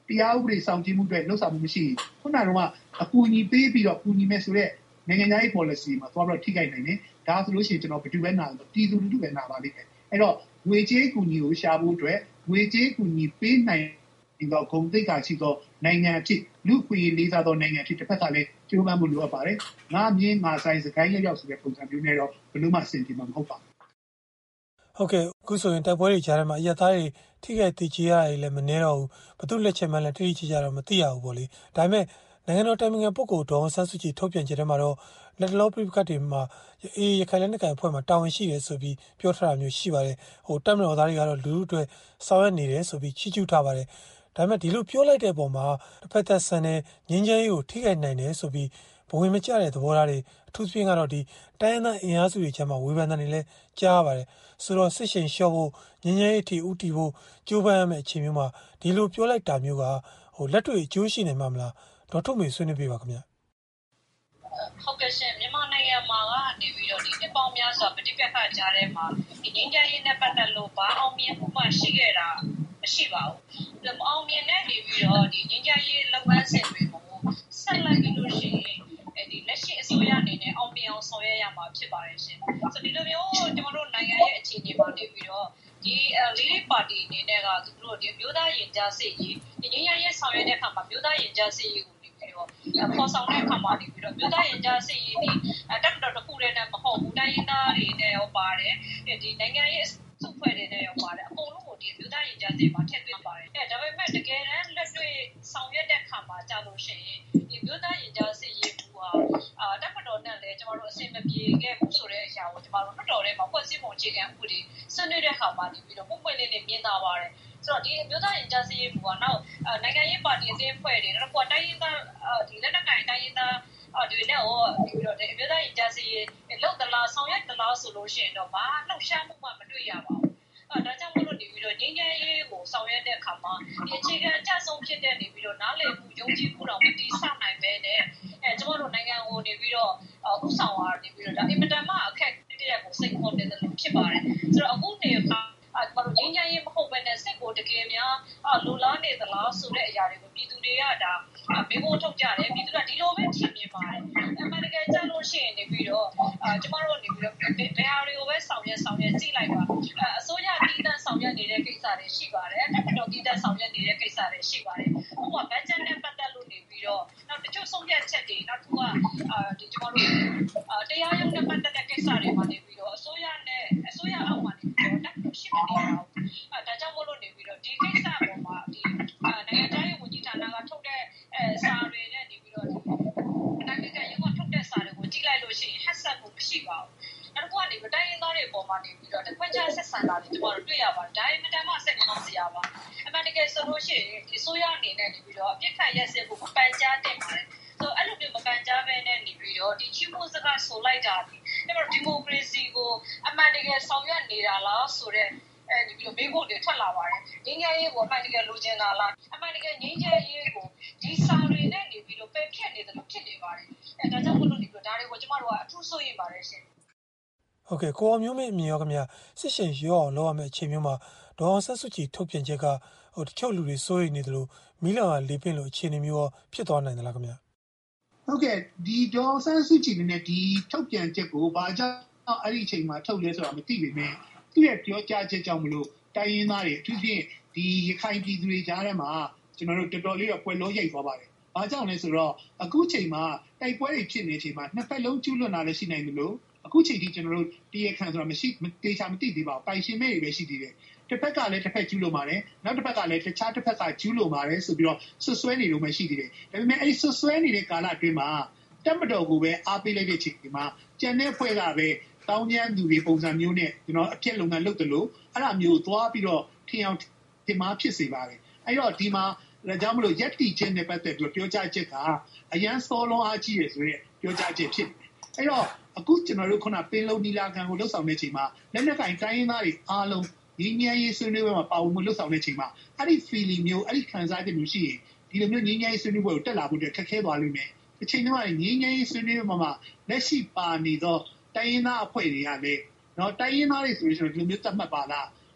တရားဥပဒေဆောင်ကြည့်မှုတွေလှုပ်ဆောင်မှုမရှိခုနကအကူအညီပေးပြီးတော့အကူအညီမဲ့ဆိုတဲ့နိုင်ငံခြားရေး policy မှာသွားပြီးတော့ထိခိုက်နိုင်တယ်ဒါဆိုလို့ရှိရင်ကျွန်တော်ဘယ်သူပဲနာလို့ပြည်သူလူထုပဲနာပါလိမ့်မယ်အဲ့တော့ငွေကြေးကူညီကိုရှာဖို့အတွက်ငွေကြေးကူညီပေးနိုင်ဒီတော့ဂုဏ်သိက္ခာရှိသောနိုင်ငံအဖြစ်လူ့ခွင့်ရေးလေးစားသောနိုင်ငံအဖြစ်တစ်ဖက်ကလည်းကြိုးပမ်းမှုလိုအပ်ပါတယ်ငါမြင်းငါဆိုင်စကိုင်းရောက်ဆိုတဲ့ပုံစံမျိုးနဲ့တော့ဘယ်လိုမှအဆင်ပြေမှာမဟုတ်ပါဘူးဟုတ်ကဲ့အခုဆိုရင်တိုက်ပွဲတွေကြားထဲမှာအရသားတွေထိခိုက်တည်ကြရရလည်းမနှဲတော့ဘူးဘသူလက်ချက်မှလည်းတိတိကျကျတော့မသိရဘူးပေါ့လေဒါပေမဲ့နိုင်ငံတော်တိုင်ပင်ခံပုဂ္ဂိုလ်ဒေါ်အောင်ဆန်းစုကြည်ထုတ်ပြန်ချက်ထဲမှာတော့လက်တလောပြပကတ်တွေမှာရခိုင်လက်နက်ကိုင်အဖွဲ့မှာတာဝန်ရှိတယ်ဆိုပြီးပြောထားတာမျိုးရှိပါတယ်တပ်မတော်သားတွေကတော့လူလူအတွက်ဆောင်ရွက်နေတယ်ဆိုပြီးချီးကျူးထားပါတယ်ဒါပေမဲ့ဒီလိုပြောလိုက်တဲ့ပုံမှာတစ်ဖက်သက်ဆန်တဲ့ငင်းချမ်းရေးကိုထိခိုက်နိုင်တယ်ဆိုပြီးဘဝင်မကျတဲ့သဘောထားတွေအထူးသဖြင့်ကတော့ဒီတိုင်းရင်းသားအင်အားစုတွေချမ်းမှာဝေဖန်တယ်လည်းကြားရပါတယ်ဆိုတော့စစ်ရှင်လျှော့ဖို့ငင်းချမ်းရေးထီဥတီဖို့ကြိုးပမ်းရမယ့်အချိန်မျိုးမှာဒီလိုပြောလိုက်တာမျိုးကလက်တွေ့အကျိုးရှိနိုင်မှာမလားဒေါ်ထုမေဆွေးနွေးပြပါခင်ဗျာဟုတ်ကဲ့ရှင်မြန်မာနိုင်ငံမှာကနေပြီးတော့ဒီနှစ်ပေါင်းများစွာပဋိပက္ခကြားထဲမှာဒီငင်းကြရေးနဲ့ပတ်သက်လို့ဘာအောင်မြင်မှုမှရှိခဲ့တာမရှိပါဘူး။အောင်မြင်တဲ့နေပြီးတော့ဒီငင်းကြရေးလုပ်ငန်းစဉ်တွေကိုဆက်လက်ပြီးလို့ရှိရင်ဒီလက်ရှိအစိုးရအနေနဲ့အောင်မြင်အောင်ဆောင်ရွက်ရမှာဖြစ်ပါတယ်ရှင်။ဆိုဒီလိုမျိုးကျွန်တော်တို့နိုင်ငံရဲ့အခြေအနေမှာနေပြီးတော့ဒီလေးပါတီအနေနဲ့ကသူတို့ဒီမျိုးသားရင်ကြားစစ်ရေးဒီငင်းကြရေးဆောင်ရွက်တဲ့အခါမှာမျိုးသားရင်ကြားစစ်ရေးကိုပေါ်ဆောင်တဲ့အခါမှာနေပြီးတော့မြို့သားရင်ကြားစစ်ရေးဒီတက်တော်တစ်ခုတည်းနဲ့မဟုတ်ဘူးတိုင်းရင်းသားတွေနဲ့ရောပါတယ်ဒီနိုင်ငံရေးစုဖွဲ့တွေနဲ့ရောပါတယ်အကုန်လုံးကိုဒီမြို့သားရင်ကြားစစ်မှာထည့်သွင်းပါတယ်ဒါပေမဲ့တကယ်တမ်းလက်တွေ့ဆောင်ရွက်တဲ့အခါမှာကြာလို့ရှိရင်ဒီမြို့သားရင်ကြားစစ်ရေးဘူးဟာတက်တော်နဲ့လည်းကျွန်တော်တို့အဆင်မပြေခဲ့ဘူးဆိုတဲ့အရာကိုကျွန်တော်တို့လွှတ်တော်ထဲမှာဖွဲ့စည်းပုံအခြေခံဥပဒေဆွေးနွေးတဲ့အခါမှာနေပြီးတော့ပုံပွင့်လေးနဲ့မြင်သာပါတယ်ဆိုတော့ဒီမြို့သားရင်ကြားစစ်ရေးဘူးကနောက်နိုင်ငံရေးပါတီအသင်းဖွဲ့တွေတော့တိုင်းရင်းသားဒီလက်နက်ကိုင်တိုင်းရင်းသားဒီနဲ့ဟောဒီပြီးတော့ဒီမြို့သားရင်ကြားစစ်ရေးလောက်တလားဆောင်ရွက်တလားဆိုလို့ရှိရင်တော့ဘာလှုပ်ရှားမှုမှမတွေ့ရပါဘူးဒါကြောင့်မို့လို့နေပြီးတော့ငင်းငယ်ရေးကိုဆောင်ရွက်တဲ့အခါမှာဒီအခြေခံအကျဆုံးဖြစ်တဲ့နေပြီးတော့နားလည်မှုယုံကြည်မှုတော့မတည်ဆောက်နိုင်ပဲနဲ့ကျွန်တော်တို့နိုင်ငံကိုနေပြီးတော့ဥဆောင်ရနေပြီးတော့ဒါအင်မတန်မှအခက်တရက်ကိုစိတ်ခေါ်တယ်လို့ဖြစ်ပါတယ်ဆိုတော့အခုနေအခါဘာလို့ငင်းငယ်ရေးမဟုတ်ဘဲနဲ့စစ်ကိုတကယ်များလူလားနေသလားဆိုတဲ့အရာတွေကိုပြည်သူတွေကဒါမေးဖို့ထုတ်ကြတယ်ပြည်သူကဒီလိုပဲထင်မြင်ပါတယ်အမှန်တကယ်ကြားလို့ရှိရင်နေပြီးတော့ကျမတို့နေပြီးတော့ဘယ်ဟာတွေကိုပဲဆောင်ရွက်ကြည့်လိုက်ပါအစိုးရတည်တံ့ဆောင်ရွက်နေတဲ့ကိစ္စတွေရှိပါတယ်တက်တော်တည်တံ့ဆောင်ရွက်နေတဲ့ကိစ္စတွေရှိပါတယ်ဥပမာဘတ်ဂျက်နဲ့ပတ်သက်လို့နေပြီးတော့နောက်တချို့ဆုံးဖြတ်ချက်တွေနောက်တစ်ခုကဒီကျမတို့တရားရုံးနဲ့ပတ်သက်တဲ့ကိစ္စတွေမှာနေပြီးတော့အစိုးရအောက်မှာနေပြီးတော့တက်တော်ရှိမနေပါဘူးဒါကြောင့်မို့လို့နေပြီးတော့ဒီကိစ္စပေါ်မှာဒီနိုင်ငံသားရေးဝန်ကြီးဌာနကထုတ်တဲ့စာတွေနဲ့နေပြီးတော့နိုင်ငံရုံးကထုတ်တဲ့စာတွေကိုကြည့်လိုက်လို့ရှိရင်ဟက်ဆက်မှုမရှိပါဘူးနောက်တစ်ခုကနေတိုင်းရင်းသားတွေပေါ်မှာနေပြီးတော့တခွင့်ချဆက်ဆံတာတွေကျွန်တော်တို့တွေ့ရပါတယ်ဒါပေမဲ့တမ်းမှစိတ်မကောင်းစရာပါအမှန်တကယ်ဆိုလို့ရှိရင်ဒီဆိုရအနေနဲ့နေပြီးတော့အပြစ်ခတ်ရက်စက်ဖို့ပန်ကြားတင်ပါတယ်ဆိုအဲ့လိုမျိုးမပန်ကြားပဲနဲ့နေပြီးတော့ဒီချီမိုးစကားဆိုလိုက်တာဒီဒီမိုကရေစီကိုအမှန်တကယ်ဆောင်ရွက်နေတာလားဆိုတဲ့ဒီလိုမေးဖို့တွေထွက်လာပါတယ်ငင်းငယ်ရေးကိုအမှန်တကယ်လိုချင်တာလားအမှန်တကယ်ငင်းငယ်ရေးကိုဒီစာတွေနဲ့နေပြီးတော့ပယ်ဖြတ်နေတယ်လို့ဖြစ်နေပါတယ်ဒါကြောင့်မလို့ဒီလိုဒါတွေကိုကျမတို့ကအထူးစိုးရိမ်ပါတယ်ရှင်ဟုတ်ကဲ့ကိုအောင်မျိုးမင်းအမြင်ရောခင်ဗျာစစ်ရှင်ရောအောင်လုပ်ရမယ့်အချိန်မျိုးမှာဒေါ်အောင်ဆန်းစုကြည်ထုတ်ပြန်ချက်ကတချို့လူတွေစိုးရိမ်နေတယ်လို့မီးလောင်လေးပင်လို့အခြေအနေမျိုးရောဖြစ်သွားနိုင်သလားခင်ဗျာဟုတ်ကဲ့ဒီဒေါ်အောင်ဆန်းစုကြည်နဲ့ဒီထုတ်ပြန်ချက်ကိုဘာကြောင့်အဲ့ဒီအချိန်မှာထုတ်လဲဆိုတာမသိပေမဲ့သူ့ရဲ့ပြောကြားချက်ကြောင့်မလို့တိုင်းရင်းသားတွေအထူးဖြင့်ဒီရခိုင်ပြည်သူတွေကြားထဲမှာကျွန်တော်တို့တော်တော်လေးတော့ပွဲလုံးရိပ်သွားပါတယ်။ဘာကြောင့်လဲဆိုတော့အခုချိန်မှာတိုက်ပွဲတွေဖြစ်နေချိန်မှာနှစ်ဖက်လုံးကျူးလွန်တာလည်းရှိနိုင်တယ်လို့အခုချိန်ထိကျွန်တော်တို့တရားခံဆိုတာမရှိတေချာမသိသေးပါဘူး။ပိုင်ရှင်မဲ့တွေပဲရှိသေးတယ်။တစ်ဖက်ကလည်းတစ်ဖက်ကျူးလွန်ပါတယ်။နောက်တစ်ဖက်ကလည်းတခြားတစ်ဖက်ကကျူးလွန်ပါတယ်ဆိုပြီးတော့ဆွဆွဲနေလို့မရှိသေးတယ်။ဒါပေမဲ့အဲ့ဒီဆွဆွဲနေတဲ့ကာလအတွင်းမှာတက်မတော်ကိုပဲအားပေးလိုက်တဲ့ချိန်မှာကျန်တဲ့ဖွဲ့ကပဲတောင်းကျမ်းသူတွေပုံစံမျိုးနဲ့ကျွန်တော်အပြည့်လုပ်ငန်းလုပ်တယ်လို့အဲ့ဒါမျိုးသွားပြီးတော့ထင်အောင်ဒီမှာဖြစ်စေပါတယ်အဲ့တော့ဒီမှာဒါကြောင့်မလို့ရက်တီချင်းနဲ့ပတ်သက်ပြီးပြောကြားချက်ကအရန်စောလုံးအားကြီးရဆိုရဲပြောကြားချက်ဖြစ်တယ်အဲ့တော့အခုကျွန်တော်တို့ခုနပင်လုံနီလာခံကိုလှုပ်ဆောင်တဲ့ချိန်မှာလက်နက်ကင်တိုင်းရင်းသားတွေအားလုံးညီညီရေးဆွေးနွေးပွဲမှာပါဝင်မှုလှုပ်ဆောင်တဲ့ချိန်မှာအဲ့ဒီ feeling မျိုးအဲ့ဒီခံစားချက်မျိုးရှိရင်ဒီလိုမျိုးညီညီရေးဆွေးနွေးပွဲကိုတက်လာဖို့အတွက်ခက်ခဲသွားလိမ့်မယ်အချိန်တုန်းကညီညီရေးဆွေးနွေးပွဲမှာလက်ရှိပါနေသောတိုင်းရင်းသားအဖွဲ့တွေကလည်းနော်တိုင်းရင်းသားတွေဆိုရင်ဒီလိုမျိုးသတ်မှတ်ပါလား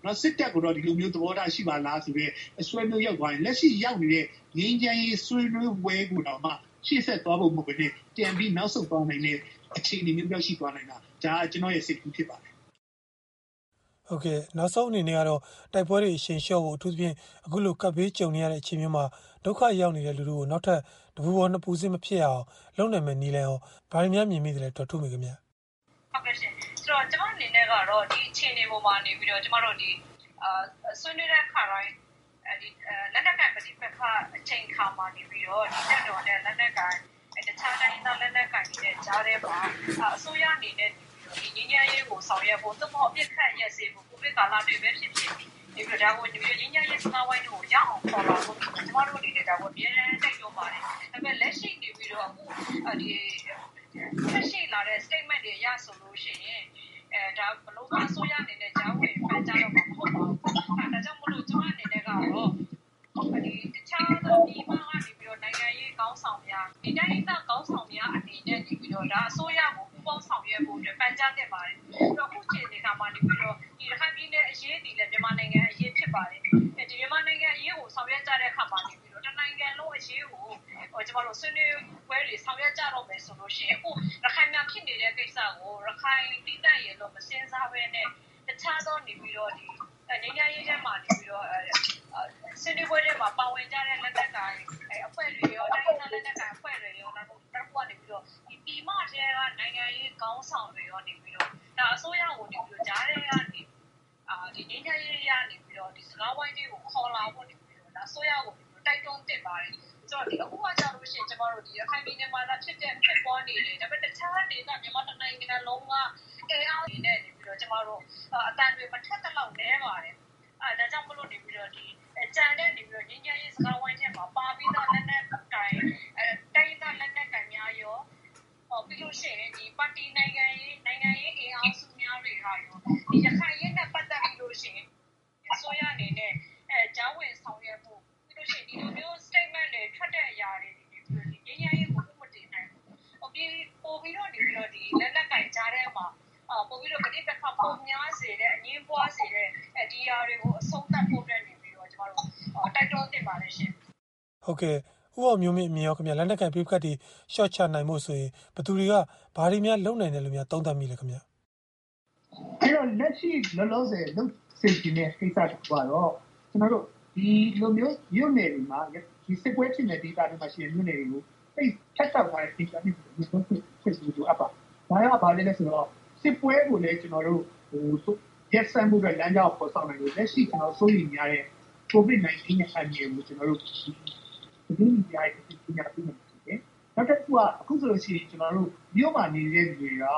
နော်စစ်တပ်ကတော့ဒီလိုမျိုးသဘောထားရှိပါလားဆိုပြီးအဆွေးနွေးရောက်သွားရင်လက်ရှိရောက်နေတဲ့ငင်းချမ်းရေးဆွေးနွေးပွဲကိုတော့မှရှေ့ဆက်သွားဖို့မဟုတ်ဘဲနဲ့ပြန်ပြီးနောက်ဆုတ်သွားနိုင်တဲ့အခြေအနေမျိုးရောက်ရှိသွားနိုင်တာဒါကျွန်တော်ရဲ့စိတ်ကူးဖြစ်ပါတယ်ဟုတ်ကဲ့နောက်ဆုံးအနေနဲ့ကတော့တိုက်ပွဲတွေအရှင်လျှော့ဖို့အထူးသဖြင့်အခုလိုကပ်ဘေးကြုံနေရတဲ့အချိန်မျိုးမှာဒုက္ခရောက်နေတဲ့လူတို့ကိုနောက်ထပ်တပူပေါ်နှစ်ပူစစ်မဖြစ်အောင်လုပ်နိုင်မယ့်နည်းလမ်းရောဘာတွေများမြင်မိတယ်လဲတော်ထုမိခင်ဗျဟုတ်ကဲ့ရှင်ဆိုတော့ကျွန်မအနေနဲ့ကတော့ဒီအခြေအနေပေါ်မှာနေပြီးတော့ကျွန်မတို့ဒီဆွေးနွေးတဲ့ခါတိုင်းဒီလက်နက်ကိုင်ပဋိပက္ခအချိန်ခါမှာနေပြီးတော့ဒီတက်တော်နဲ့လက်နက်ကိုင်တခြားတိုင်းသားလက်နက်ကိုင်တွေကြားထဲမှာအစိုးရအနေနဲ့ဒီငင်းရရေးကိုဆောင်ရွက်ဖို့သို့မဟုတ်ပြစ်ခတ်ရက်စေဖို့ကိုဗစ်ကာလတွေပဲဖြစ်ဖြစ်ဒီလိုဒါကိုဒီငင်းရရေးစကားဝိုင်းကိုရအောင်ပေါ်လာဖို့ကျွန်တော်တို့အနေနဲ့ဒါကိုအများနဲ့တိုက်တွန်းပါတယ်ဒါပေမဲ့လက်ရှိနေပြီးတော့အခုဒီဆက်ရှိလာတဲ့ statement တွေရဆိုလို့ရှိရင်ဒါဘလို့အစိုးရအနေနဲ့ကြားဝင်ဖန်ကြားတော့မှာမဟုတ်ပါဘူးဒါကြောင့်မလို့ကျွန်မအနေနဲ့ကတော့ဒီတခြားသောဒီမှာကနေပြီးတော့နိုင်ငံရေးကောင်းဆောင်များဒီတိုင်းသားကောင်းဆောင်များအနေနဲ့နေပြီးတော့ဒါအစိုးရကိုပူပေါင်းဆောင်ရွက်ဖို့အတွက်ပန်ကြားတင်ပါတယ်။အခုချိန်ဒီကမှာနေပြီးတော့ဒီရခိုင်ပြည်နယ်အရေးဒီလည်းမြန်မာနိုင်ငံအရေးဖြစ်ပါတယ်။ဒီမြန်မာနိုင်ငံအရေးကိုဆောင်ရွက်ကြတဲ့အခါမှာနေပြီးတော့တနိုင်ငံလုံးအရေးကိုကျွန်တော်တို့ဆွေးနွေးပွဲတွေဆောင်ရွက်ကြတော့မယ်ဆိုလို့ရှိရင်အခုရခိုင်မှာဖြစ်နေတဲ့ကိစ္စကိုရခိုင်ပြည်နယ်ရေလို့မစင်စားဘဲနဲ့တခြားသောနေပြီးတော့ဒီနိုင်ငံရေးထဲမှာနေပြီးတော့ဆွေးနွေးပွဲတွေမှာပါဝင်ကြတဲ့လက်နက်ကိုင်အဖွဲ့တွေရောတိုင်းသားလက်နက်ကိုင်အဖွဲ့တွေရောနောက်ကနေပြီးတော့ဒီပြည်မထဲကနိုင်ငံရေးကောင်းဆောင်တွေရောနေပြီးတော့ဒါအစိုးရကိုနေပြီးတော့ကြားထဲကနေဒီနိုင်ငံရေးရနေပြီးတော့ဒီစကားဝိုင်းတွေကိုခေါ်လာဖို့နေပြီးတော့ဒါအစိုးရကိုတိုက်တွန်းတင်ပါတယ်ဆိုတော့ဒီအခုကကြောင့်လို့ရှိရင်ကျွန်တော်တို့ဒီရခိုင်ပြည်နယ်မှာဖြစ်ပေါ်နေတယ်ဒါပေမဲ့တခြားဒေသမြန်မာနိုင်ငံလုံးကအဲအားနေနေပြီးတော့ကျွန်တော်တို့အတန်တွေမထက်တဲ့လောက်နဲပါတယ်ဒါကြောင့်မလို့နေပြီးတော့ဒီကြံတဲ့နေပြီးတော့ငင်းငယ်ရေးစကားဝိုင်းထဲမှာပါပြီးသားလက်နက်ကိုင်တိုင်းသားလက်နက်ကိုင်များရောပြီးလို့ရှိရင်ဒီပါတီနိုင်ငံရေးအင်အားစုများတွေဟာရောဒီရခိုင်ရေးနဲ့ပတ်သက်ပြီးလို့ရှိရင်အစိုးရအနေနဲ့ကြားဝင်ဆောင်ရွက်ဖို့ပြီးလို့ရှိရင်ဒီလိုမျိုး statement တွေထွက်တဲ့အရာတွေဒီငင်းငယ်ရေးကိုမတည်နိုင်ဘူးပို့ပြီးတော့နေပြီးတော့ဒီလက်နက်ကိုင်ကြားထဲမှာပို့ပြီးတော့ပဋိပက္ခပုံများစေတဲ့အငင်းပွားစေတဲ့ဒီအရာတွေကိုအဆုံးသတ်ဖို့အတွက်နေပြီးတော့ကျွန်တော်တို့တိုက်တွန်းတင်ပါတယ်ရှင်ဟုတ်ကဲ့ဥပမျိုးမြင့်အမြင်ရောခင်ဗျလက်နက်ကိုင်ပြစ်ခတ်တွေရှော့ချနိုင်မှုဆိုရင်ဘသူတွေကဘာတွေများလုံနိုင်တယ်လို့များသုံးသပ်မိလဲခင်ဗျအဲ့တော့လက်ရှိလောလောဆယ်လုပ်စေချင်တဲ့ကိစ္စတစ်ခုကတော့ကျွန်တော်တို့ဒီလိုမျိုးမြို့နယ်တွေမှာဒီစစ်ပွဲဖြစ်နေတဲ့ဒေသတွေမှာရှိတဲ့မြို့နယ်တွေကိုအဲ့ဖြတ်တောက်သွားတဲ့ဒေသတွေမျိုးဖြစ်စီလို့အပ်ပါဒါကဘာလဲလဲဆိုတော့စစ်ပွဲကိုလည်းကျွန်တော်တို့ရက်စံမှုတွေလမ်းကြောင်းပေါ်ဆောင်နေလို့လက်ရှိကျွန်တော်စိုးရိမ်ရတဲ့ COVID-19 ရဲ့အန္တရာယ်ကိုကျွန်တော်တို့ဒီနေ့ကြားရတဲ့ပညာပေးနေတယ်။နောက်တစ်ခုကအခုဆိုလို့ရှိရင်ကျွန်တော်တို့မြို့မှာနေတဲ့လူတွေရော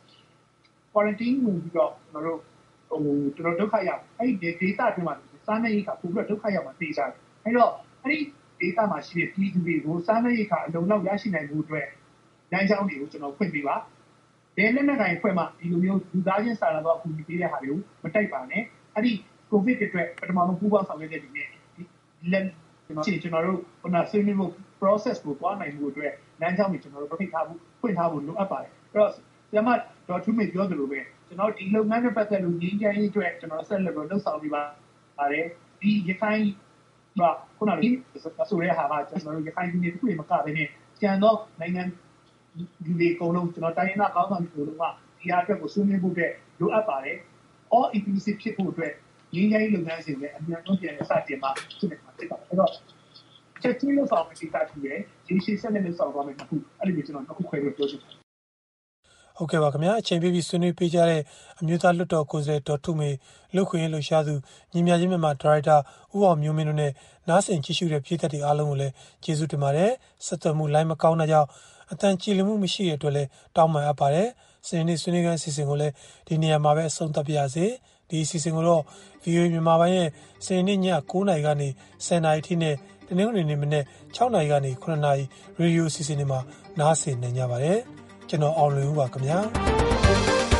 quarantine ဝင်ပြီးတော့ကျွန်တော်တို့ဒုက္ခရောက်အဲ့ဒီ data တွေမှာစားနေရခါပို့ပြီးဒုက္ခရောက်မှာသိကြတယ်။အဲ့တော့အဲ့ဒီ data မှာရှိတဲ့ပြည်သူတွေကိုစားနေရခါအလုံးလောက်ရရှိနိုင်မှုအတွက်လမ်းကြောင်းတွေကိုကျွန်တော်ဖွင့်ပေးပါ။ဒီလက်နက်ကိုင်ဖွဲ့မှာဒီလိုမျိုးလူသားချင်းစာနာတော့အကူအညီပေးတဲ့ဟာတွေကိုမတိုက်ပါနဲ့။အဲ့ဒီ COVID အတွက်ပထမဆုံးပူးပေါင်းဆောင်ရွက်တဲ့ဒီနေ့လက်ကျွန်တော်တို့ခုနဆွေးနွေးမှု process ကိုပွားနိုင်မှုအတွက်လမ်းကြောင်းတွေကျွန်တော်တို့ဖိတ်ထားဖို့ဖွင့်ထားဖို့လိုအပ်ပါတယ်အဲ့တော့ဆရာမဒေါ်ထူးမေပြောသလိုပဲကျွန်တော်ဒီလုပ်ငန်းနဲ့ပတ်သက်လို့ငြိမ်းချမ်းရေးအတွက်ကျွန်တော်ဆက်လက်ပြီးလှုပ်ဆောင်နေပါတယ်ဒီရခိုင်ခုနကဆိုရဲဟာကျွန်တော်တို့ရခိုင်ပြည်နယ်ပြည်မကဘဲနဲ့ကျန်တော့နိုင်ငံဒီအကုန်လုံးကျွန်တော်တိုင်းရင်းသားကောင်းဆောင်တွေလုံးကဒီအားအတွက်ကိုဆွေးနွေးဖို့အတွက်လိုအပ်ပါတယ် all inclusive ဖြစ်ဖို့အတွက်ငြိမ်းချမ်းရေးလုပ်ငန်းစဉ်တွေအများဆုံးပြန်စတင်မှာဖြစ်နေမှာဖြစ်ပါတယ်အဲ့တော့ချက်ချင်းလို့ဆောင်ပြီးသားဖြစ်တယ်ဒီရှိစနဲ့လို့ဆောင်သွားမယ်အခုအဲ့ဒီကျွန်တော်အခုခွဲလို့ပြောချင်တယ်ဟုတ်ကဲ့ပါခင်ဗျာအချိန်ပေးပြီးဆွေးနွေးပေးကြတဲ့အမျိုးသားလွှတ်တော်ကိုယ်စားလှယ်ဒေါ်ထုမေလူခွင့်ရေးလှူရှားသူညီမချင်းမြန်မာဒါရိုက်တာဦးအောင်မျိုးမင်းတို့နဲ့နားဆင်ကြည့်ရှုတဲ့ပြည်သက်တွေအားလုံးကိုလည်းကျေးဇူးတင်ပါတယ်ဆက်သွယ်မှုလိုင်းမကောင်းတာကြောင့်အတန်ကြည်လမှုမရှိတဲ့အတွက်လည်းတောင်းပန်အပ်ပါတယ်စနေနေ့ဆွေးနွေးခန်းအစီအစဉ်ကိုလည်းဒီနေရာမှာပဲအဆုံးသတ်ပြရစေဒီအစီအစဉ်ကိုတော့ VOA မြန်မာပိုင်းရဲ့စနေနေ့ည9:00နာရီကနေ10:00နာရီထိနဲ့တနင်္ဂနွေနေ့မနေ့6:00နာရီကနေ9:00နာရီရေဒီယိုအစီအစဉ်တွေမှာနားဆင်နိုင်ကြပါတယ်ကျွန်တော်အောင်လွင်ဦးပါခင်ဗျာ